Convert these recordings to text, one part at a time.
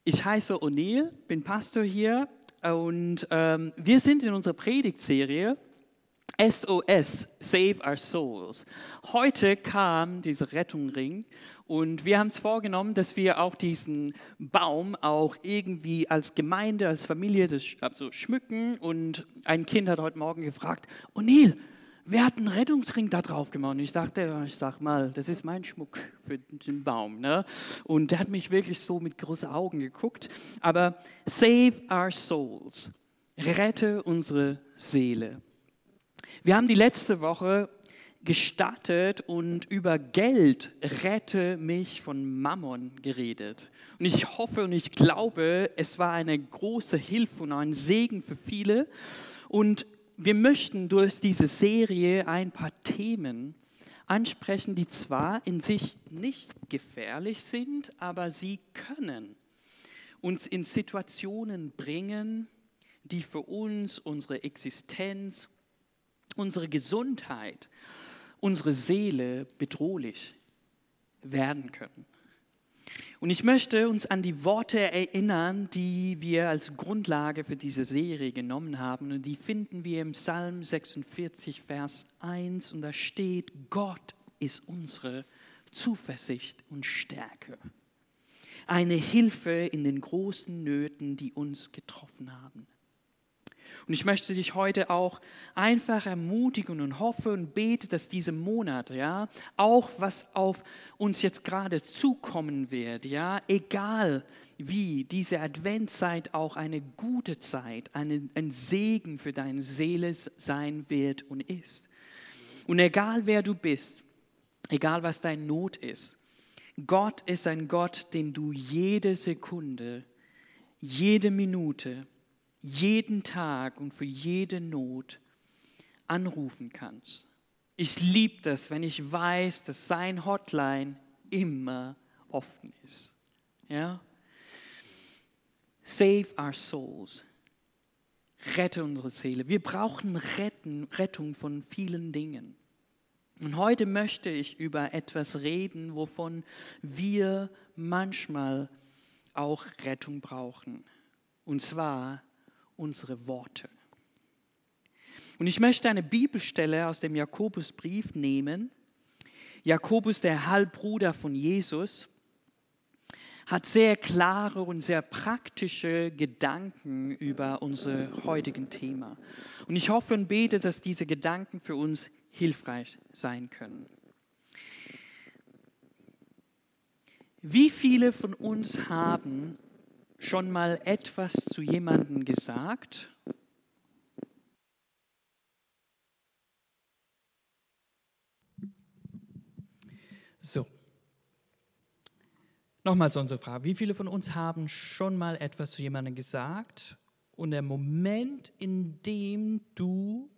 Ich heiße O'Neill, bin Pastor hier und wir sind in unserer Predigtserie SOS, Save Our Souls. Heute kam dieser Rettungsring und wir haben es vorgenommen, dass wir auch diesen Baum auch irgendwie als Gemeinde, als Familie schmücken. Und ein Kind hat heute Morgen gefragt, O'Neill, wer hat einen Rettungsring da drauf gemacht? Und ich sag mal, das ist mein Schmuck für den Baum. Ne? Und der hat mich wirklich so mit großen Augen geguckt. Aber Save Our Souls, rette unsere Seele. Wir haben die letzte Woche gestartet und über Geld, rette mich von Mammon geredet. Und ich hoffe und ich glaube, es war eine große Hilfe und ein Segen für viele. Und wir möchten durch diese Serie ein paar Themen ansprechen, die zwar in sich nicht gefährlich sind, aber sie können uns in Situationen bringen, die für uns, unsere Existenz, unsere Gesundheit, unsere Seele bedrohlich werden können. Und ich möchte uns an die Worte erinnern, die wir als Grundlage für diese Serie genommen haben. Und die finden wir im Psalm 46, Vers 1. Und da steht, Gott ist unsere Zuversicht und Stärke. Eine Hilfe in den großen Nöten, die uns getroffen haben. Und ich möchte dich heute auch einfach ermutigen und hoffe und bete, dass diese Monat, ja, auch was auf uns jetzt gerade zukommen wird, ja, egal wie, diese Adventszeit auch eine gute Zeit, ein Segen für deine Seele sein wird und ist. Und egal wer du bist, egal was deine Not ist, Gott ist ein Gott, den du jede Sekunde, jede Minute, jeden Tag und für jede Not anrufen kannst. Ich liebe das, wenn ich weiß, dass sein Hotline immer offen ist. Ja? Save our souls. Rette unsere Seele. Wir brauchen Rettung von vielen Dingen. Und heute möchte ich über etwas reden, wovon wir manchmal auch Rettung brauchen. Und zwar unsere Worte. Und ich möchte eine Bibelstelle aus dem Jakobusbrief nehmen. Jakobus, der Halbbruder von Jesus, hat sehr klare und sehr praktische Gedanken über unser heutiges Thema. Und ich hoffe und bete, dass diese Gedanken für uns hilfreich sein können. Wie viele von uns haben schon mal etwas zu jemandem gesagt? So. Nochmals unsere Frage. Wie viele von uns haben schon mal etwas zu jemandem gesagt und der Moment, in dem die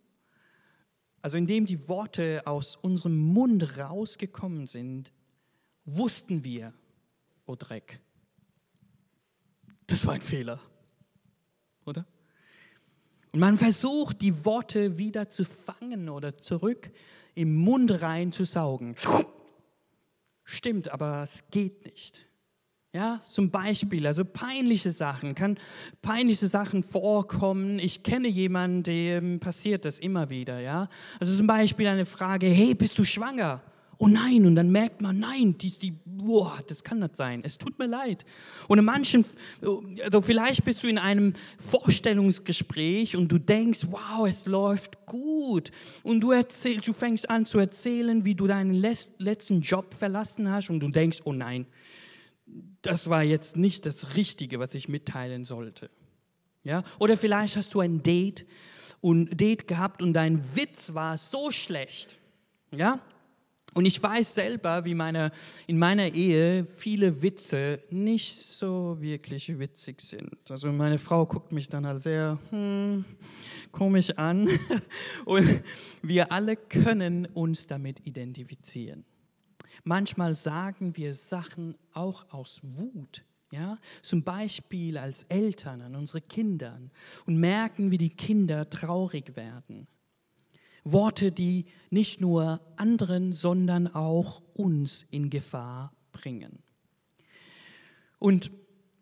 Worte aus unserem Mund rausgekommen sind, wussten wir, oh Dreck, das war ein Fehler, oder? Und man versucht, die Worte wieder zu fangen oder zurück im Mund reinzusaugen. Stimmt, aber es geht nicht. Ja, zum Beispiel, also peinliche Sachen vorkommen. Ich kenne jemanden, dem passiert das immer wieder. Ja, also zum Beispiel eine Frage: Hey, bist du schwanger? Oh nein, und dann merkt man, nein, das kann nicht sein, es tut mir leid. Und in manchen, also vielleicht bist du in einem Vorstellungsgespräch und du denkst, wow, es läuft gut. Und du fängst an zu erzählen, wie du deinen letzten Job verlassen hast und du denkst, oh nein, das war jetzt nicht das Richtige, was ich mitteilen sollte. Ja? Oder vielleicht hast du ein Date gehabt und dein Witz war so schlecht. Ja? Und ich weiß selber, wie in meiner Ehe viele Witze nicht so wirklich witzig sind. Also meine Frau guckt mich dann halt sehr komisch an. Und wir alle können uns damit identifizieren. Manchmal sagen wir Sachen auch aus Wut. Ja? Zum Beispiel als Eltern an unsere Kinder und merken, wie die Kinder traurig werden. Worte, die nicht nur anderen, sondern auch uns in Gefahr bringen. Und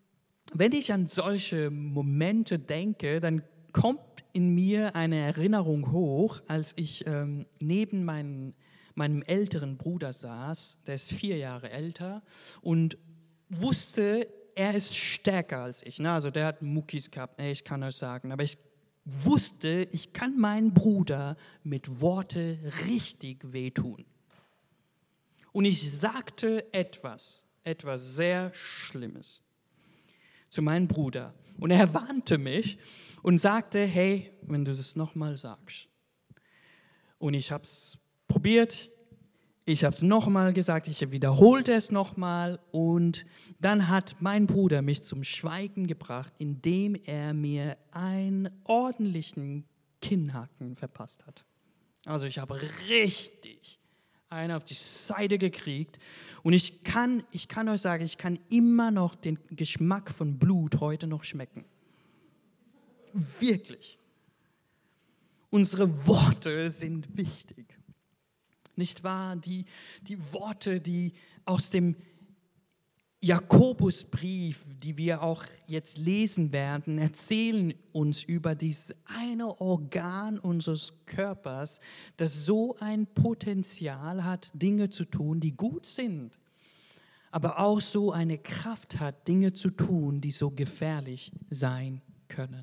wenn ich an solche Momente denke, dann kommt in mir eine Erinnerung hoch, als ich neben meinem älteren Bruder saß, der ist 4 Jahre älter und wusste, er ist stärker als ich. Also der hat Muckis gehabt, ich kann euch sagen, aber ich wusste, ich kann meinen Bruder mit Worte richtig wehtun. Und ich sagte etwas sehr Schlimmes zu meinem Bruder. Und er warnte mich und sagte, hey, wenn du das nochmal sagst. Und ich habe es probiert, ich habe es nochmal gesagt, ich wiederholte es nochmal und dann hat mein Bruder mich zum Schweigen gebracht, indem er mir einen ordentlichen Kinnhaken verpasst hat. Also ich habe richtig einen auf die Seite gekriegt und ich kann euch sagen, ich kann immer noch den Geschmack von Blut heute noch schmecken. Wirklich. Unsere Worte sind wichtig. Nicht wahr? Die Worte, die aus dem Jakobusbrief, die wir auch jetzt lesen werden, erzählen uns über dieses eine Organ unseres Körpers, das so ein Potenzial hat, Dinge zu tun, die gut sind, aber auch so eine Kraft hat, Dinge zu tun, die so gefährlich sein können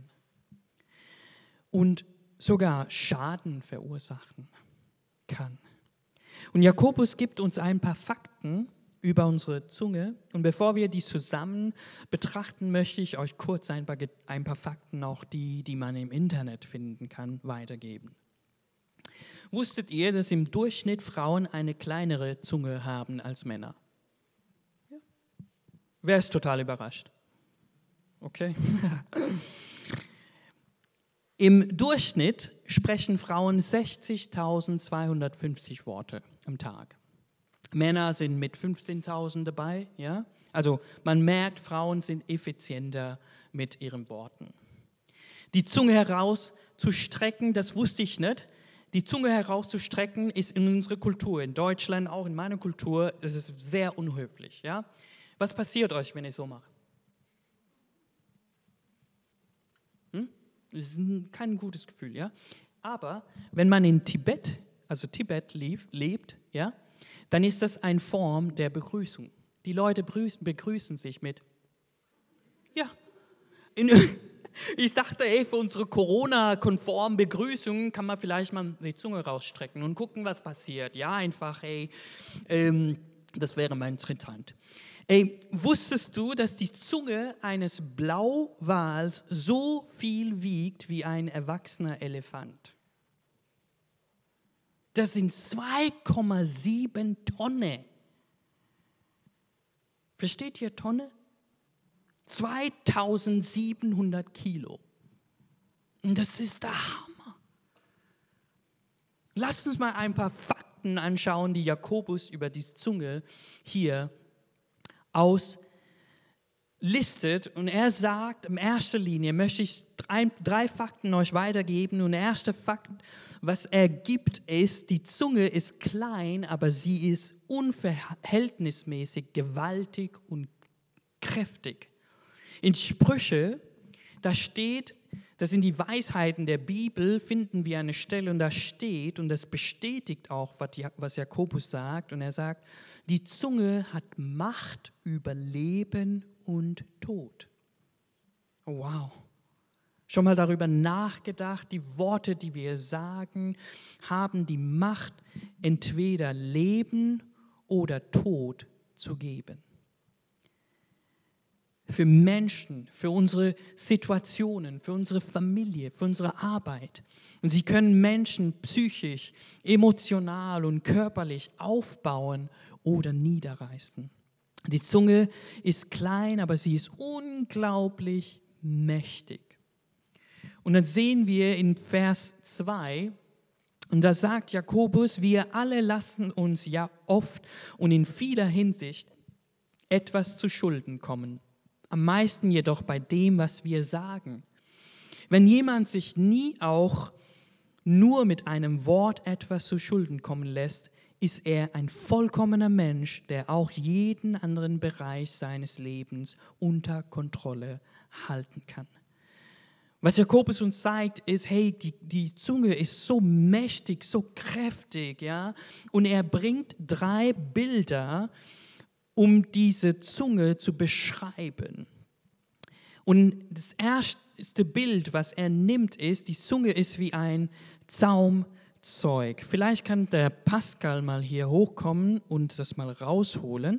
und sogar Schaden verursachen kann. Und Jakobus gibt uns ein paar Fakten über unsere Zunge. Und bevor wir die zusammen betrachten, möchte ich euch kurz ein paar Fakten, auch die man im Internet finden kann, weitergeben. Wusstet ihr, dass im Durchschnitt Frauen eine kleinere Zunge haben als Männer? Ja. Wer ist total überrascht? Okay. Im Durchschnitt sprechen Frauen 60.250 Worte am Tag. Männer sind mit 15.000 dabei. Ja? Also man merkt, Frauen sind effizienter mit ihren Worten. Die Zunge herauszustrecken, das wusste ich nicht. Die Zunge herauszustrecken ist in unserer Kultur, in Deutschland, auch in meiner Kultur, es ist sehr unhöflich. Ja? Was passiert euch, wenn ich so mache? Das ist kein gutes Gefühl, ja. Aber wenn man in Tibet, lebt, ja, dann ist das eine Form der Begrüßung. Die Leute begrüßen sich mit, ja. Ich dachte, für unsere Corona-konformen Begrüßungen kann man vielleicht mal die Zunge rausstrecken und gucken, was passiert. Ja, einfach, das wäre mal interessant. Wusstest du, dass die Zunge eines Blauwals so viel wiegt wie ein erwachsener Elefant? Das sind 2,7 Tonnen. Versteht ihr Tonne? 2700 Kilo. Und das ist der Hammer. Lasst uns mal ein paar Fakten anschauen, die Jakobus über die Zunge hier auslistet. Und er sagt, in erster Linie möchte ich drei Fakten euch weitergeben. Und der erste Fakt, was er gibt, ist, die Zunge ist klein, aber sie ist unverhältnismäßig gewaltig und kräftig. In Sprüche, da steht, das sind die Weisheiten der Bibel, finden wir eine Stelle und da steht, und das bestätigt auch, was Jakobus sagt, und er sagt, die Zunge hat Macht über Leben und Tod. Oh, wow. Schon mal darüber nachgedacht, die Worte, die wir sagen, haben die Macht, entweder Leben oder Tod zu geben. Für Menschen, für unsere Situationen, für unsere Familie, für unsere Arbeit. Und sie können Menschen psychisch, emotional und körperlich aufbauen oder niederreißen. Die Zunge ist klein, aber sie ist unglaublich mächtig. Und dann sehen wir in Vers 2, und da sagt Jakobus, wir alle lassen uns ja oft und in vieler Hinsicht etwas zu Schulden kommen. Am meisten jedoch bei dem, was wir sagen. Wenn jemand sich nie auch nur mit einem Wort etwas zu Schulden kommen lässt, ist er ein vollkommener Mensch, der auch jeden anderen Bereich seines Lebens unter Kontrolle halten kann. Was Jakobus uns zeigt, ist, hey, die Zunge ist so mächtig, so kräftig, ja, und er bringt 3 Bilder, um diese Zunge zu beschreiben. Und das erste Bild, was er nimmt, ist, die Zunge ist wie ein Zaumzeug. Vielleicht kann der Pascal mal hier hochkommen und das mal rausholen.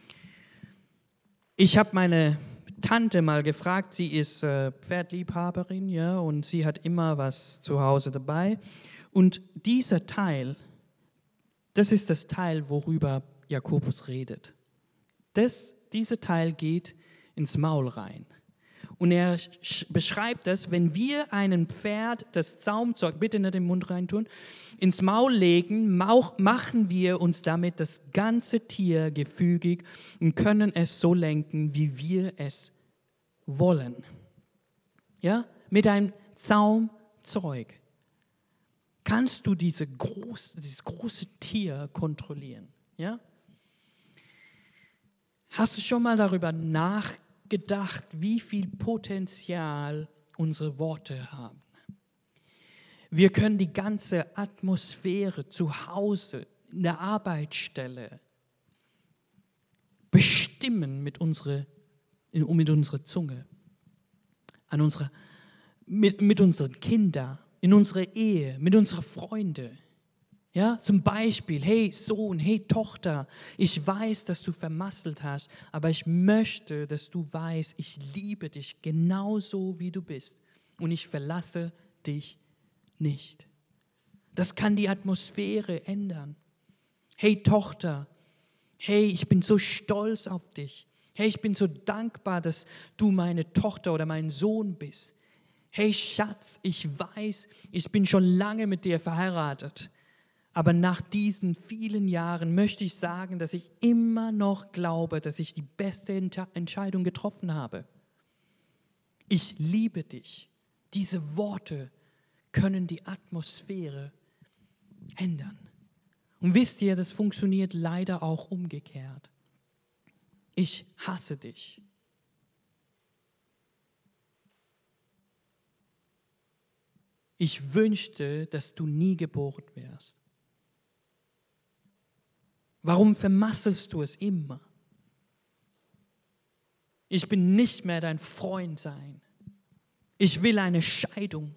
Ich habe meine Tante mal gefragt, sie ist Pferdliebhaberin, ja, und sie hat immer was zu Hause dabei. Und dieser Teil, das ist das Teil, worüber Jakobus redet. Dieser Teil geht ins Maul rein. Und er beschreibt das, wenn wir einem Pferd das Zaumzeug, bitte nicht den Mund reintun, ins Maul legen, machen wir uns damit das ganze Tier gefügig und können es so lenken, wie wir es wollen. Ja? Mit einem Zaumzeug kannst du dieses große Tier kontrollieren. Ja? Hast du schon mal darüber nachgedacht, wie viel Potenzial unsere Worte haben? Wir können die ganze Atmosphäre zu Hause, in der Arbeitsstelle bestimmen mit unserer Zunge, mit unseren Kindern, in unserer Ehe, mit unseren Freunden. Ja, zum Beispiel, hey Sohn, hey Tochter, ich weiß, dass du vermasselt hast, aber ich möchte, dass du weißt, ich liebe dich genauso, wie du bist und ich verlasse dich nicht. Das kann die Atmosphäre ändern. Hey Tochter, hey, ich bin so stolz auf dich. Hey, ich bin so dankbar, dass du meine Tochter oder mein Sohn bist. Hey Schatz, ich weiß, ich bin schon lange mit dir verheiratet. Aber nach diesen vielen Jahren möchte ich sagen, dass ich immer noch glaube, dass ich die beste Entscheidung getroffen habe. Ich liebe dich. Diese Worte können die Atmosphäre ändern. Und wisst ihr, das funktioniert leider auch umgekehrt. Ich hasse dich. Ich wünschte, dass du nie geboren wärst. Warum vermasselst du es immer? Ich bin nicht mehr dein Freund sein. Ich will eine Scheidung.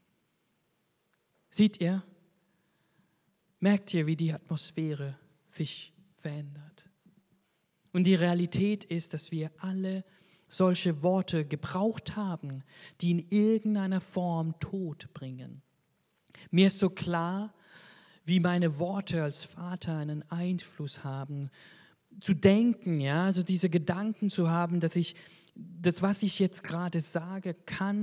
Seht ihr? Merkt ihr, wie die Atmosphäre sich verändert? Und die Realität ist, dass wir alle solche Worte gebraucht haben, die in irgendeiner Form Tod bringen. Mir ist so klar, wie meine Worte als Vater einen Einfluss haben, zu denken, ja, also diese Gedanken zu haben, dass das, was ich jetzt gerade sage,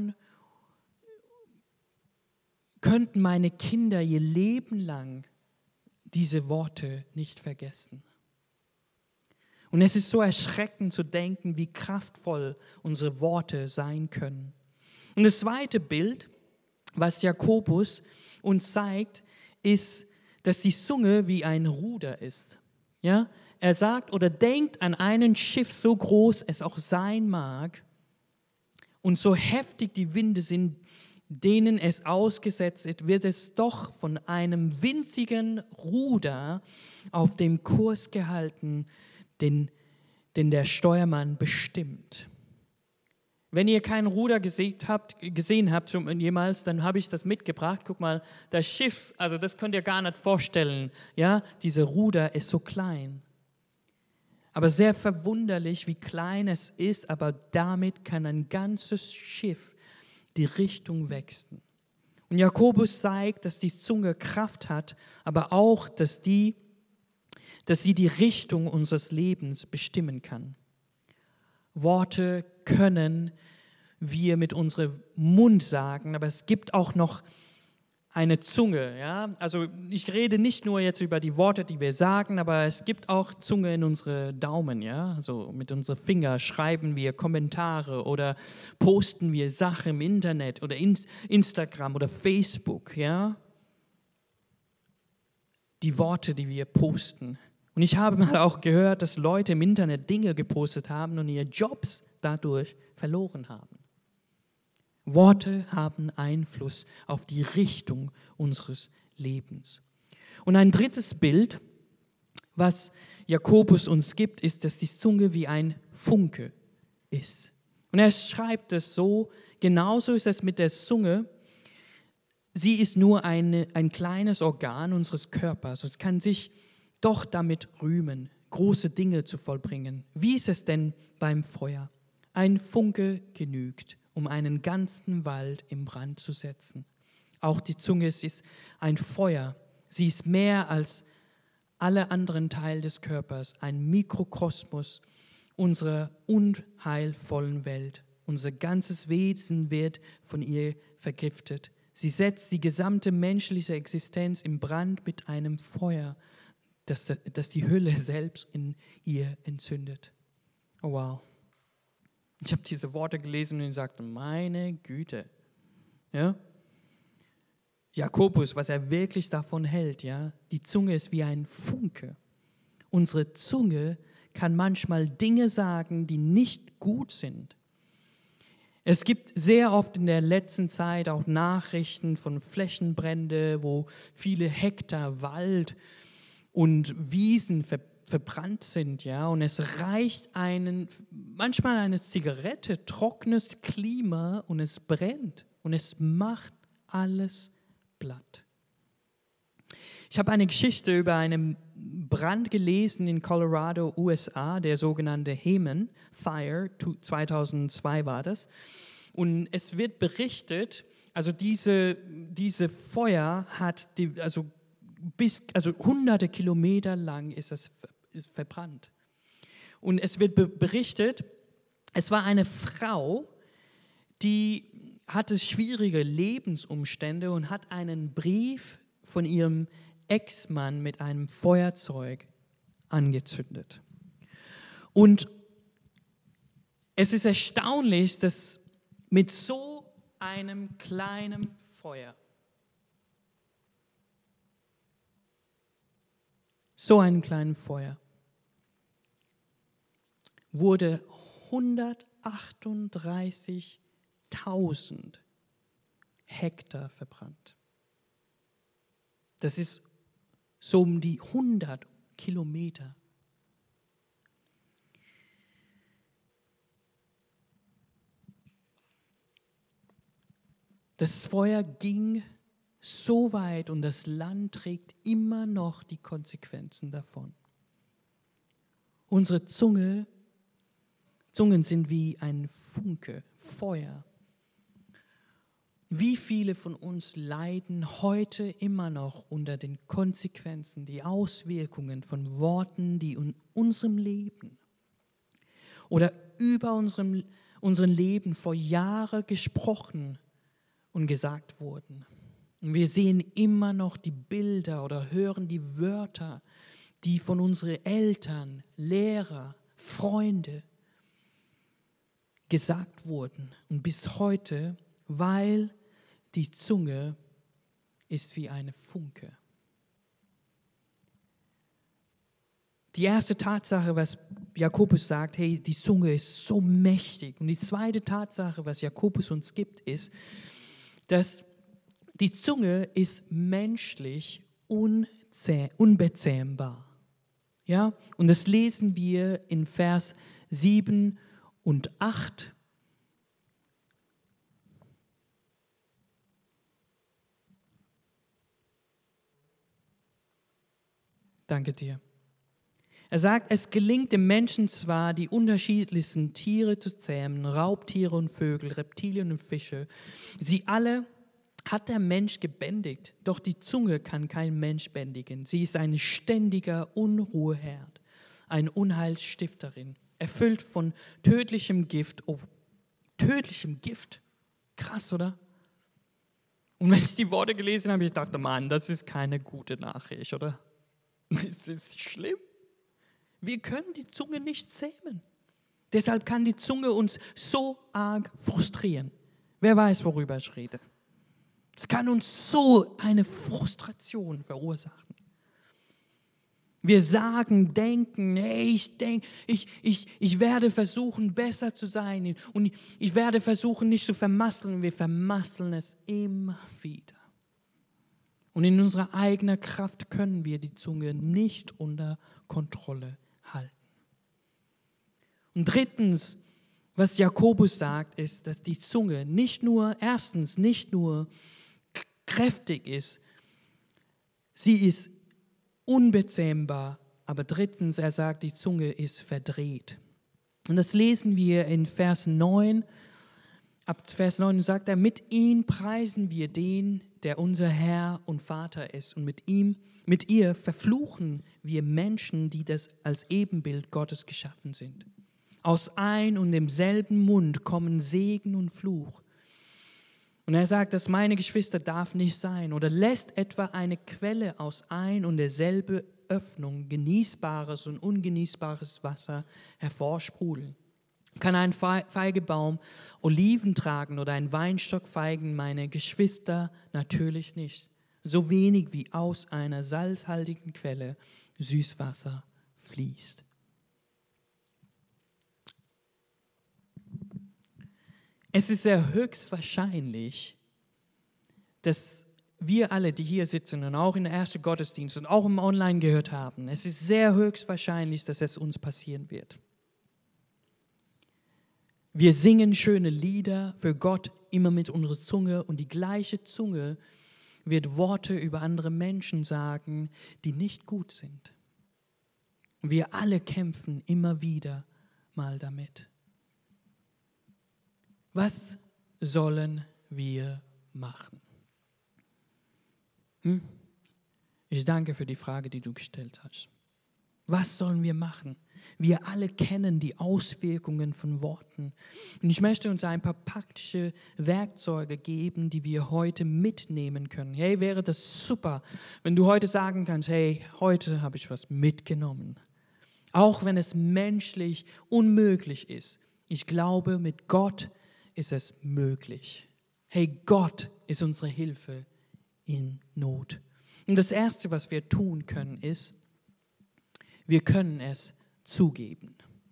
könnten meine Kinder ihr Leben lang diese Worte nicht vergessen. Und es ist so erschreckend zu denken, wie kraftvoll unsere Worte sein können. Und das zweite Bild, was Jakobus uns zeigt, ist, dass die Zunge wie ein Ruder ist. Ja? Er sagt oder denkt an ein Schiff, so groß es auch sein mag und so heftig die Winde sind, denen es ausgesetzt ist, wird es doch von einem winzigen Ruder auf dem Kurs gehalten, den der Steuermann bestimmt. Wenn ihr kein Ruder gesehen habt jemals, dann habe ich das mitgebracht. Guck mal, das Schiff, also das könnt ihr gar nicht vorstellen. Ja, diese Ruder ist so klein. Aber sehr verwunderlich, wie klein es ist, aber damit kann ein ganzes Schiff die Richtung wechseln. Und Jakobus zeigt, dass die Zunge Kraft hat, aber auch, dass sie die Richtung unseres Lebens bestimmen kann. Worte können wir mit unserem Mund sagen, aber es gibt auch noch eine Zunge. Ja? Also ich rede nicht nur jetzt über die Worte, die wir sagen, aber es gibt auch Zunge in unsere Daumen. Ja? Also mit unseren Fingern schreiben wir Kommentare oder posten wir Sachen im Internet oder Instagram oder Facebook. Ja? die Worte, die wir posten. Und ich habe mal auch gehört, dass Leute im Internet Dinge gepostet haben und ihre Jobs dadurch verloren haben. Worte haben Einfluss auf die Richtung unseres Lebens. Und ein drittes Bild, was Jakobus uns gibt, ist, dass die Zunge wie ein Funke ist. Und er schreibt es so, genauso ist es mit der Zunge. Sie ist nur ein kleines Organ unseres Körpers. Es kann sich doch damit rühmen, große Dinge zu vollbringen. Wie ist es denn beim Feuer? Ein Funke genügt, um einen ganzen Wald in Brand zu setzen. Auch die Zunge ist ein Feuer. Sie ist mehr als alle anderen Teile des Körpers, ein Mikrokosmos unserer unheilvollen Welt. Unser ganzes Wesen wird von ihr vergiftet. Sie setzt die gesamte menschliche Existenz in Brand mit einem Feuer, das die Hölle selbst in ihr entzündet. Oh wow. Ich habe diese Worte gelesen und sagte, meine Güte. Ja? Jakobus, was er wirklich davon hält, ja, die Zunge ist wie ein Funke. Unsere Zunge kann manchmal Dinge sagen, die nicht gut sind. Es gibt sehr oft in der letzten Zeit auch Nachrichten von Flächenbränden, wo viele Hektar Wald und Wiesen verbrannt sind, ja, und es reicht manchmal eine Zigarette, trockenes Klima und es brennt und es macht alles platt. Ich habe eine Geschichte über einen Brand gelesen in Colorado, USA, der sogenannte Heman Fire, 2002 war das. Und es wird berichtet, also diese Feuer hat hunderte Kilometer lang ist verbrannt. Und es wird berichtet, es war eine Frau, die hatte schwierige Lebensumstände und hat einen Brief von ihrem Ex-Mann mit einem Feuerzeug angezündet. Und es ist erstaunlich, dass mit so einem kleinen Feuer, wurde 138.000 Hektar verbrannt. Das ist so um die 100 Kilometer. Das Feuer ging so weit und das Land trägt immer noch die Konsequenzen davon. Unsere Zungen sind wie ein Funke, Feuer. Wie viele von uns leiden heute immer noch unter den Konsequenzen, die Auswirkungen von Worten, die in unserem Leben oder über unserem Leben vor Jahren gesprochen und gesagt wurden. Und wir sehen immer noch die Bilder oder hören die Wörter, die von unseren Eltern, Lehrer, Freunde gesagt wurden. Und bis heute, weil die Zunge ist wie eine Funke. Die erste Tatsache, was Jakobus sagt, hey, die Zunge ist so mächtig. Und die zweite Tatsache, was Jakobus uns gibt, ist, dass die Zunge ist menschlich unbezähmbar. Ja? Und das lesen wir in Vers 7 und 8. Danke dir. Er sagt, es gelingt dem Menschen zwar, die unterschiedlichsten Tiere zu zähmen, Raubtiere und Vögel, Reptilien und Fische. Sie alle hat der Mensch gebändigt, doch die Zunge kann kein Mensch bändigen. Sie ist ein ständiger Unruheherd, eine Unheilsstifterin, erfüllt von tödlichem Gift. Oh, tödlichem Gift. Krass, oder? Und wenn ich die Worte gelesen habe, ich dachte, Mann, das ist keine gute Nachricht, oder? Das ist schlimm. Wir können die Zunge nicht zähmen. Deshalb kann die Zunge uns so arg frustrieren. Wer weiß, worüber ich rede. Es kann uns so eine Frustration verursachen. Wir sagen, denken, hey, ich werde versuchen, besser zu sein und ich werde versuchen, nicht zu vermasseln. Wir vermasseln es immer wieder. Und in unserer eigenen Kraft können wir die Zunge nicht unter Kontrolle halten. Und drittens, was Jakobus sagt, ist, dass die Zunge nicht nur kräftig ist, sie ist unbezähmbar, aber drittens, er sagt, die Zunge ist verdreht. Und das lesen wir in Vers 9. Ab Vers 9 sagt er, mit ihm preisen wir den, der unser Herr und Vater ist. Und mit ihr verfluchen wir Menschen, die das als Ebenbild Gottes geschaffen sind. Aus ein und demselben Mund kommen Segen und Fluch. Und er sagt, dass meine Geschwister darf nicht sein. Oder lässt etwa eine Quelle aus ein und derselbe Öffnung genießbares und ungenießbares Wasser hervorsprudeln? Kann ein Feigebaum Oliven tragen oder ein Weinstock Feigen? Meine Geschwister natürlich nicht. So wenig wie aus einer salzhaltigen Quelle Süßwasser fließt. Es ist sehr höchstwahrscheinlich, dass wir alle, die hier sitzen und auch in der ersten Gottesdienst und auch im Online gehört haben, es ist sehr höchstwahrscheinlich, dass es uns passieren wird. Wir singen schöne Lieder für Gott immer mit unserer Zunge und die gleiche Zunge wird Worte über andere Menschen sagen, die nicht gut sind. Wir alle kämpfen immer wieder mal damit. Was sollen wir machen? Ich danke für die Frage, die du gestellt hast. Was sollen wir machen? Wir alle kennen die Auswirkungen von Worten. Und ich möchte uns ein paar praktische Werkzeuge geben, die wir heute mitnehmen können. Hey, wäre das super, wenn du heute sagen kannst, hey, heute habe ich was mitgenommen. Auch wenn es menschlich unmöglich ist. Ich glaube, mit Gott ist es möglich. Hey, Gott ist unsere Hilfe in Not. Und das Erste, was wir tun können, ist, wir können es zugeben.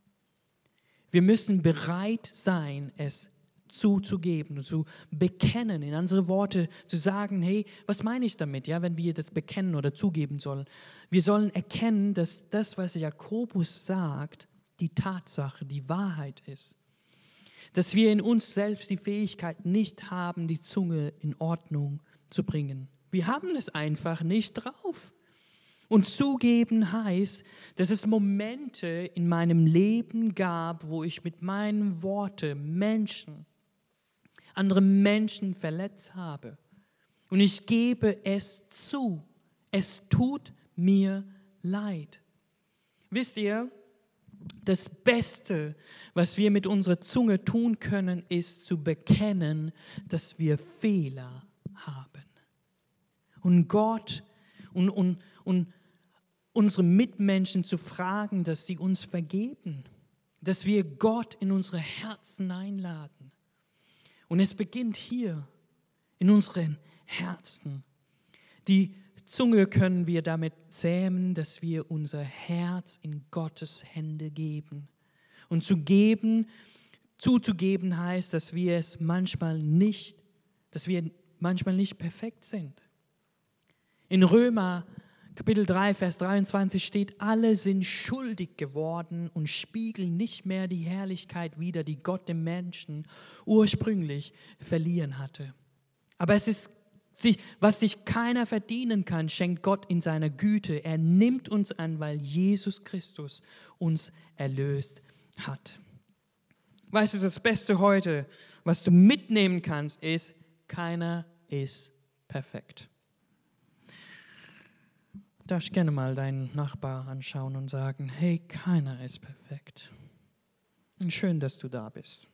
Wir müssen bereit sein, es zuzugeben und zu bekennen, in andere Worte zu sagen, hey, was meine ich damit, ja, wenn wir das bekennen oder zugeben sollen? Wir sollen erkennen, dass das, was Jakobus sagt, die Tatsache, die Wahrheit ist. Dass wir in uns selbst die Fähigkeit nicht haben, die Zunge in Ordnung zu bringen. Wir haben es einfach nicht drauf. Und zugeben heißt, dass es Momente in meinem Leben gab, wo ich mit meinen Worten andere Menschen verletzt habe. Und ich gebe es zu. Es tut mir leid. Wisst ihr, das Beste, was wir mit unserer Zunge tun können, ist zu bekennen, dass wir Fehler haben. Und Gott und unsere Mitmenschen zu fragen, dass sie uns vergeben, dass wir Gott in unsere Herzen einladen. Und es beginnt hier, in unseren Herzen. Die Zunge können wir damit zähmen, dass wir unser Herz in Gottes Hände geben. Und zuzugeben heißt, dass wir manchmal nicht perfekt sind. In Römer Kapitel 3, Vers 23 steht, alle sind schuldig geworden und spiegeln nicht mehr die Herrlichkeit wider, die Gott dem Menschen ursprünglich verliehen hatte. Aber es ist, was sich keiner verdienen kann, schenkt Gott in seiner Güte. Er nimmt uns an, weil Jesus Christus uns erlöst hat. Weißt du, das Beste heute, was du mitnehmen kannst, ist, keiner ist perfekt. Darf ich gerne mal deinen Nachbar anschauen und sagen, hey, keiner ist perfekt. Und schön, dass du da bist.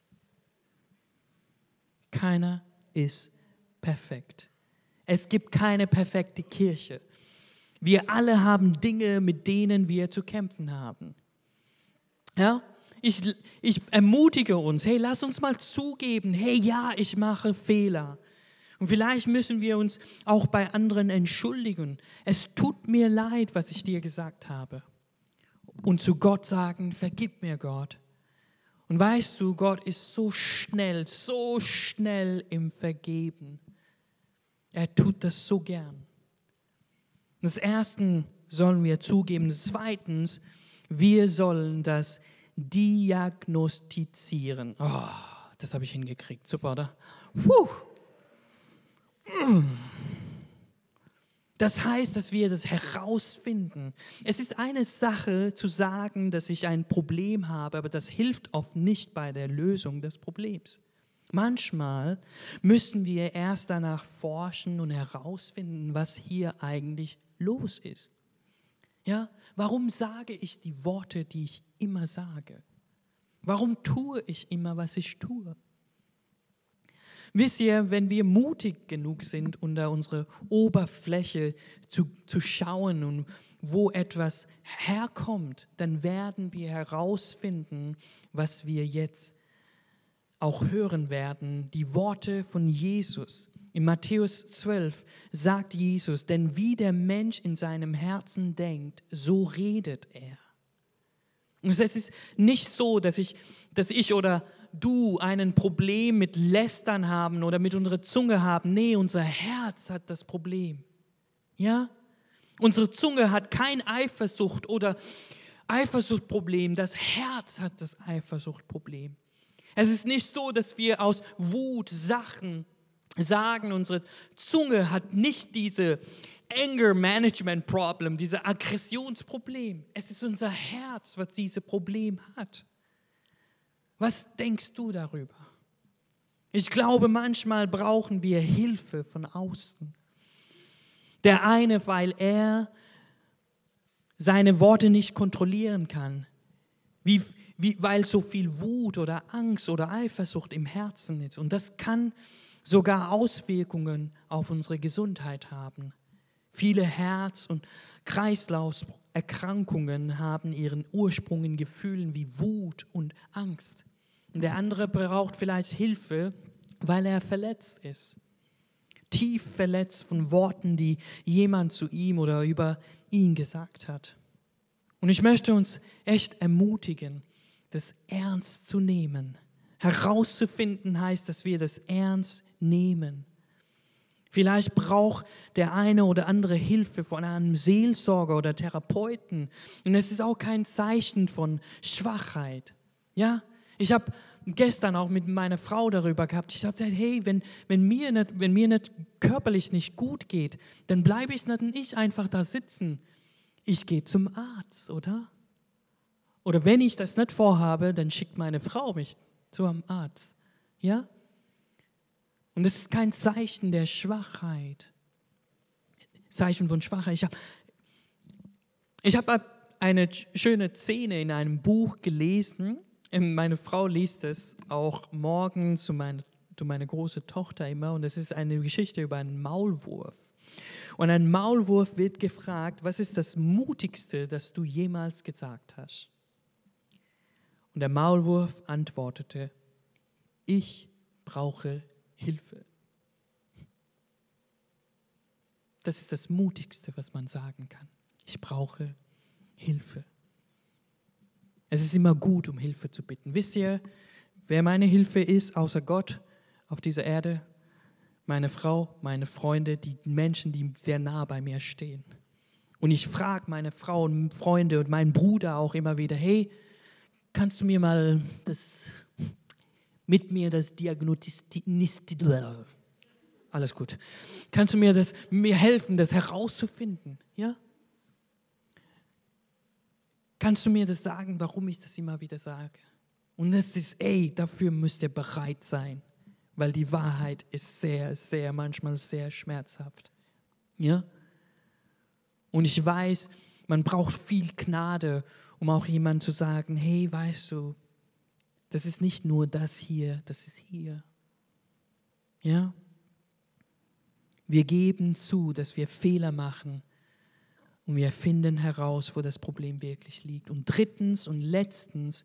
Keiner ist perfekt. Es gibt keine perfekte Kirche. Wir alle haben Dinge, mit denen wir zu kämpfen haben. Ja? Ich ermutige uns, hey, lass uns mal zugeben, hey, ja, ich mache Fehler. Und vielleicht müssen wir uns auch bei anderen entschuldigen. Es tut mir leid, was ich dir gesagt habe. Und zu Gott sagen, vergib mir, Gott. Und weißt du, Gott ist so schnell im Vergeben. Er tut das so gern. Das Erste sollen wir zugeben. Zweitens, wir sollen das diagnostizieren. Oh, das habe ich hingekriegt. Super, oder? Das heißt, dass wir das herausfinden. Es ist eine Sache zu sagen, dass ich ein Problem habe, aber das hilft oft nicht bei der Lösung des Problems. Manchmal müssen wir erst danach forschen und herausfinden, was hier eigentlich los ist. Ja, warum sage ich die Worte, die ich immer sage? Warum tue ich immer, was ich tue? Wisst ihr, wenn wir mutig genug sind, unter unsere Oberfläche zu schauen und wo etwas herkommt, dann werden wir herausfinden, was wir jetzt auch hören werden, die Worte von Jesus. In Matthäus 12 sagt Jesus, denn wie der Mensch in seinem Herzen denkt, so redet er. Und es ist nicht so, dass ich oder du ein Problem mit Lästern haben oder mit unserer Zunge haben. Nee, unser Herz hat das Problem. Ja? Unsere Zunge hat kein Eifersucht oder Eifersuchtproblem. Das Herz hat das Eifersuchtproblem. Es ist nicht so, dass wir aus Wut Sachen sagen, unsere Zunge hat nicht diese Anger Management Problem, dieses Aggressionsproblem. Es ist unser Herz, was dieses Problem hat. Was denkst du darüber? Ich glaube, manchmal brauchen wir Hilfe von außen. Der eine, weil er seine Worte nicht kontrollieren kann, weil so viel Wut oder Angst oder Eifersucht im Herzen ist. Und das kann sogar Auswirkungen auf unsere Gesundheit haben. Viele Herz- und Kreislauferkrankungen haben ihren Ursprung in Gefühlen wie Wut und Angst. Und der andere braucht vielleicht Hilfe, weil er verletzt ist. Tief verletzt von Worten, die jemand zu ihm oder über ihn gesagt hat. Und ich möchte uns echt ermutigen, das ernst zu nehmen. Herauszufinden heißt, dass wir das ernst nehmen. Vielleicht braucht der eine oder andere Hilfe von einem Seelsorger oder Therapeuten. Und es ist auch kein Zeichen von Schwachheit. Ja, ich habe gestern auch mit meiner Frau darüber gehabt. Ich sagte, hey, wenn mir nicht körperlich nicht gut geht, dann bleibe ich nicht einfach da sitzen. Ich gehe zum Arzt, oder? Oder wenn ich das nicht vorhabe, dann schickt meine Frau mich zum Arzt. Ja? Und es ist kein Zeichen der Schwachheit. Zeichen von Schwachheit. Ich habe eine schöne Szene in einem Buch gelesen. Meine Frau liest es auch morgens zu meiner großen Tochter immer. Und es ist eine Geschichte über einen Maulwurf. Und ein Maulwurf wird gefragt, was ist das Mutigste, das du jemals gesagt hast? Und der Maulwurf antwortete, ich brauche Hilfe. Das ist das Mutigste, was man sagen kann. Ich brauche Hilfe. Es ist immer gut, um Hilfe zu bitten. Wisst ihr, wer meine Hilfe ist, außer Gott auf dieser Erde? Meine Frau, meine Freunde, die Menschen, die sehr nah bei mir stehen. Und ich frage meine Frau und Freunde und meinen Bruder auch immer wieder, hey, kannst du mir mal das diagnostizieren? Alles gut. Kannst du mir helfen, das herauszufinden? Ja? Kannst du mir das sagen, warum ich das immer wieder sage? Und das ist, dafür müsst ihr bereit sein, weil die Wahrheit ist sehr, manchmal sehr schmerzhaft. Ja? Und ich weiß, man braucht viel Gnade, um auch jemandem zu sagen, hey, weißt du, das ist nicht nur das hier, das ist hier. Ja? Wir geben zu, dass wir Fehler machen und wir finden heraus, wo das Problem wirklich liegt. Und drittens und letztens,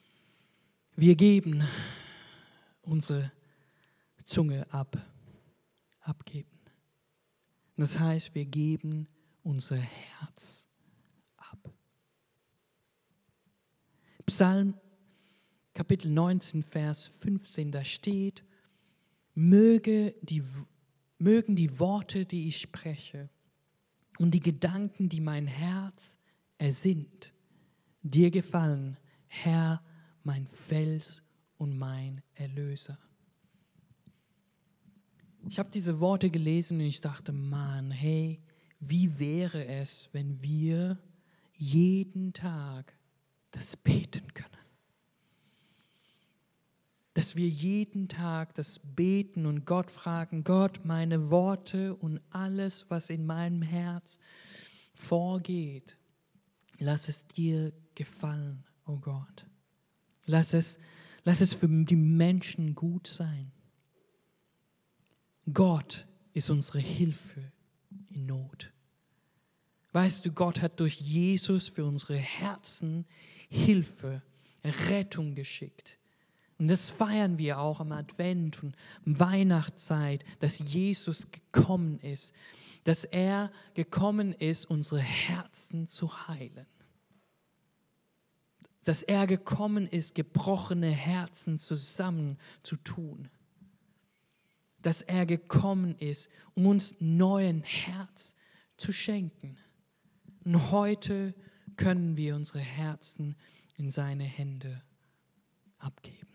wir geben unsere Zunge ab. abgeben. Das heißt, wir geben unser Herz ab. Psalm Kapitel 19, Vers 15, da steht, mögen die Worte, die ich spreche und die Gedanken, die mein Herz ersinnt, dir gefallen, Herr, mein Fels und mein Erlöser. Ich habe diese Worte gelesen und ich dachte, Mann, hey, wie wäre es, wenn wir jeden Tag das beten können? Dass wir jeden Tag das beten und Gott fragen, Gott, meine Worte und alles, was in meinem Herz vorgeht, lass es dir gefallen, oh Gott. Lass es für die Menschen gut sein. Gott ist unsere Hilfe in Not. Weißt du, Gott hat durch Jesus für unsere Herzen Hilfe, Rettung geschickt. Und das feiern wir auch am Advent und Weihnachtszeit, dass Jesus gekommen ist, dass er gekommen ist, unsere Herzen zu heilen. Dass er gekommen ist, gebrochene Herzen zusammenzutun. Dass er gekommen ist, um uns neuen Herz zu schenken. Und heute können wir unsere Herzen in seine Hände abgeben.